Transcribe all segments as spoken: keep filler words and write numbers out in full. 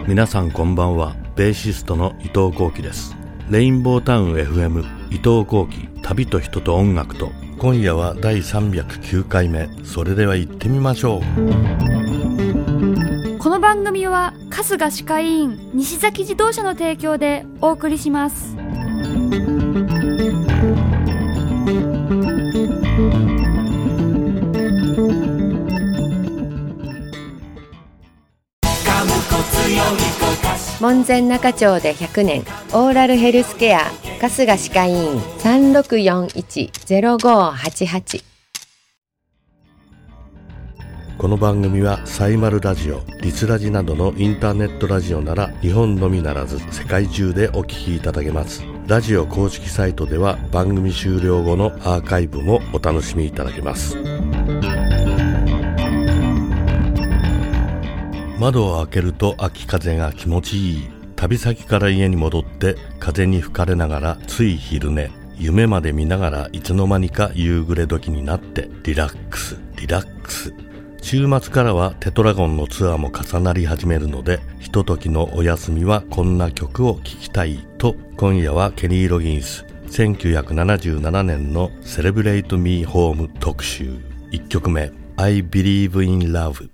皆さんこんばんは。ベーシストの伊藤幸喜です。レインボータウン エフエム 伊藤幸喜、旅と人と音楽と。今夜はだいさんびゃくきゅうかいめ。それでは行ってみましょう。 この番組は春日歯科医院西崎自動車の提供でお送りします。 門前仲町でひゃくねん、オーラルヘルスケア春日歯科医院 さんろくよんいち ゼロごはちはち。 この番組はサイマルラジオ、リスラジなどのインターネットラジオなら日本のみならず世界中でお聞きいただけます。ラジオ公式サイトでは番組終了後のアーカイブもお楽しみいただけます。窓を開けると秋風が気持ちいい。旅先から家に戻って風に吹かれながらつい昼寝、夢まで見ながらいつの間にか夕暮れ時になってリラックスリラックス。週末からはテトラゴンのツアーも重なり始めるので、ひとときのお休みはこんな曲を聴きたいと、今夜はケニー・ロギンスせんきゅうひゃくななじゅうななねんのセレブレイト・ミー・ホーム特集。いっきょくめ I Believe in Love。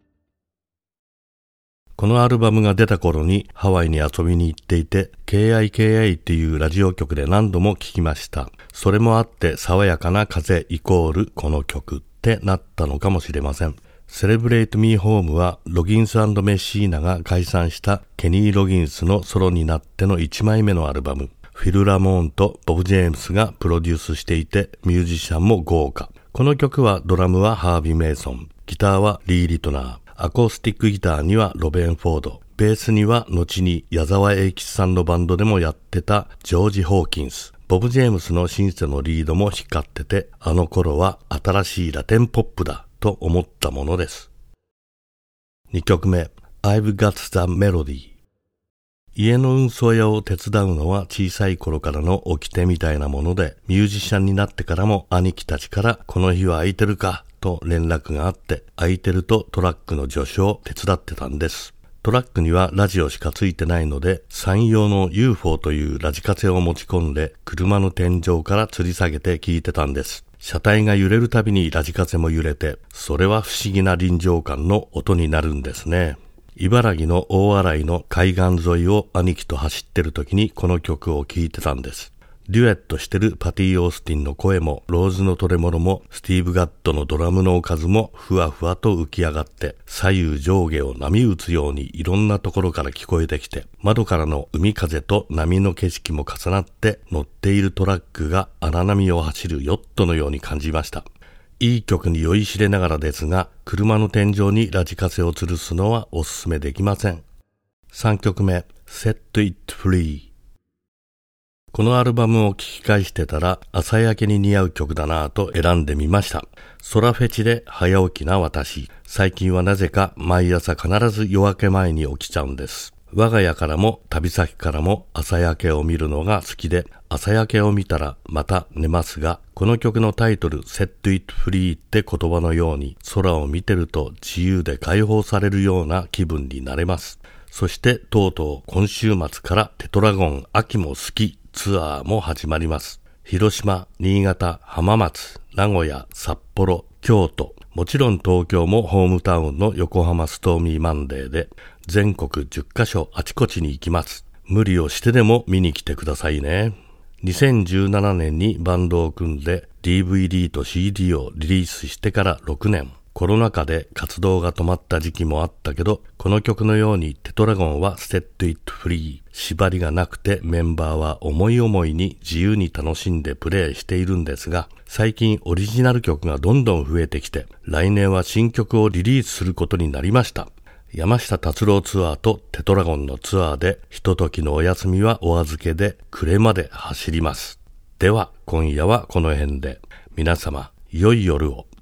このアルバムが出た頃にハワイに遊びに行っていて、 ケーアイケーアイ っていうラジオ局で何度も聴きました。それもあって爽やかな風イコールこの曲ってなったのかもしれません。セレブレイトミーホームはロギンス&メッシーナが解散したケニー・ロギンスのソロになってのいちまいめのアルバム。フィル・ラモーンとボブ・ジェームスがプロデュースしていて、ミュージシャンも豪華。この曲はドラムはハービー・メイソン、ギターはリー・リトナー、アコースティックギターにはロベン・フォード、ベースには後に矢沢永吉さんのバンドでもやってたジョージ・ホーキンス、ボブ・ジェームスのシンセのリードも光ってて、あの頃は新しいラテンポップだと思ったものです。にきょくめ I've Got the Melody。 家の運送屋を手伝うのは小さい頃からの掟みたいなもので、ミュージシャンになってからも兄貴たちからこの日は空いてるかと連絡があって、空いてるとトラックの助手を手伝ってたんです。トラックにはラジオしかついてないので、山陽の ユーフォー というラジカセを持ち込んで車の天井から吊り下げて聞いてたんです。車体が揺れるたびにラジカセも揺れて、それは不思議な臨場感の音になるんですね。茨城の大洗の海岸沿いを兄貴と走ってる時にこの曲を聴いてたんです。デュエットしてるパティ・オースティンの声も、ローズのトレモロも、スティーブ・ガッドのドラムのおかずもふわふわと浮き上がって、左右上下を波打つようにいろんなところから聞こえてきて、窓からの海風と波の景色も重なって、乗っているトラックが荒波を走るヨットのように感じました。いい曲に酔いしれながらですが、車の天井にラジカセを吊るすのはおすすめできません。さんきょくめ Set It Free。このアルバムを聴き返してたら、朝焼けに似合う曲だなぁと選んでみました。空フェチで早起きな私。最近はなぜか毎朝必ず夜明け前に起きちゃうんです。我が家からも旅先からも朝焼けを見るのが好きで、朝焼けを見たらまた寝ますが、この曲のタイトル Set It Free って言葉のように、空を見てると自由で解放されるような気分になれます。そしてとうとう今週末からテトラゴン秋も好きツアーも始まります。広島、新潟、浜松、名古屋、札幌、京都、もちろん東京もホームタウンの横浜ストーミーマンデーで、全国じゅっかしょあちこちに行きます。無理をしてでも見に来てくださいね。にせんじゅうななねんにバンドを組んで ディーブイディー と シーディー をリリースしてからろくねん。コロナ禍で活動が止まった時期もあったけど、この曲のようにテトラゴンは Set It Free。縛りがなくてメンバーは思い思いに自由に楽しんでプレイしているんですが、最近オリジナル曲がどんどん増えてきて、来年は新曲をリリースすることになりました。山下達郎ツアーとテトラゴンのツアーで、ひとときのお休みはお預けで暮れまで走ります。では今夜はこの辺で、皆様良い夜を。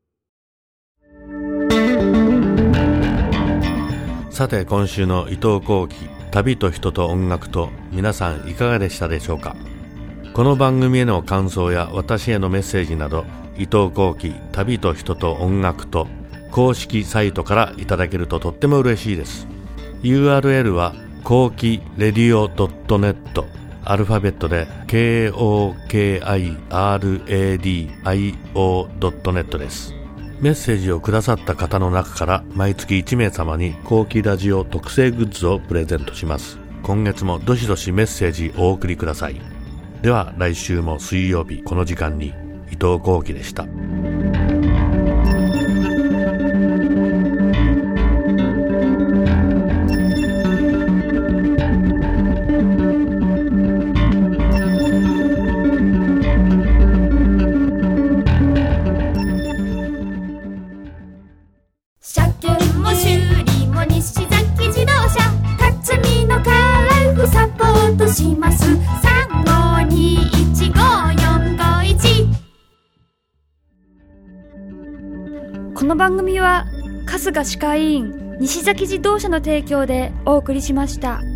さて今週の伊藤幸喜、旅と人と音楽と、皆さんいかがでしたでしょうか。この番組への感想や私へのメッセージなど、伊藤幸喜、旅と人と音楽と公式サイトからいただけるととっても嬉しいです。 ユーアールエル はコキレディオ ドットネット、アルファベットで ケーオーケーアイアールエーディーアイオー ドットネット です。メッセージをくださった方の中から毎月いち名様にコキラジオ特製グッズをプレゼントします。今月もどしどしメッセージお送りください。では来週も水曜日この時間に伊藤幸喜でした。 します。さんごにいちごよんごいち。この番組は春日歯科医院西崎自動車の提供でお送りしました。